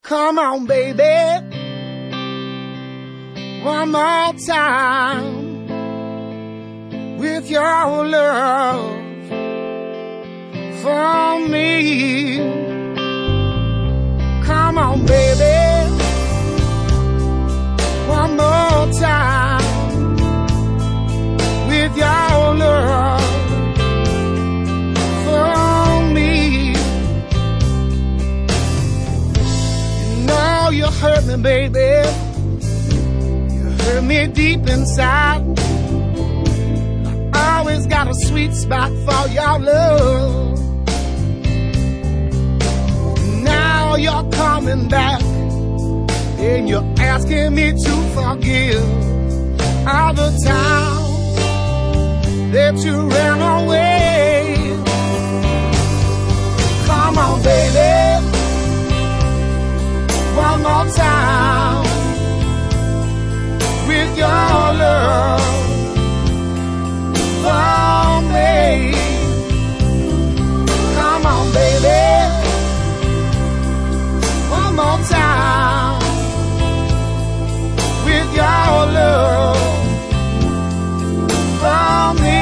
Come on, baby, one more time with your love for me. Come on, baby, one more time with your love for me. You know you hurt me, baby. You hurt me deep inside. I always got a sweet spot for your love. Now you're coming back and you're asking me to forgive all the times that you ran away. Come on, baby, one more time with your love for me. Come on, baby, one more time with your love for me.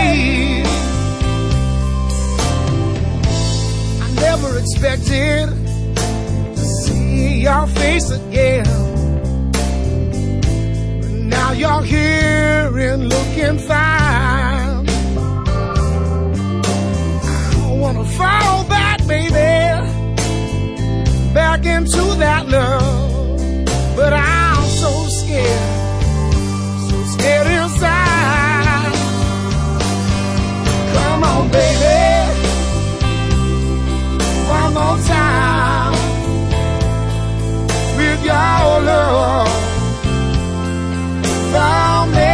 I never expected to see your face again, but now you're here and looking fine. I wanna fall back, baby, back into that love, but I'm so scared inside. Come on, baby, one more time with your love for me.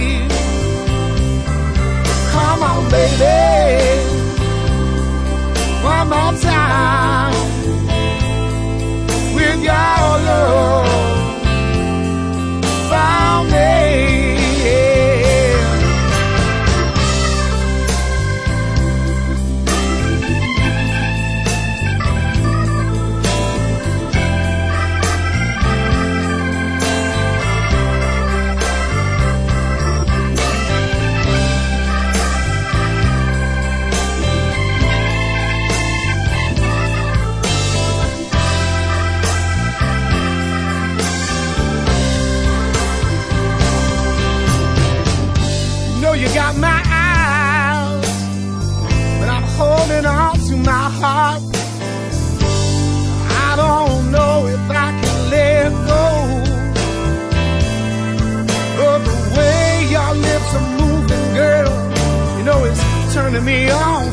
Come on, baby, one more time with your love for me. You got my eyes, but I'm holding on to my heart. I don't know if I can let go of the way your lips are moving, girl. You know it's turning me on.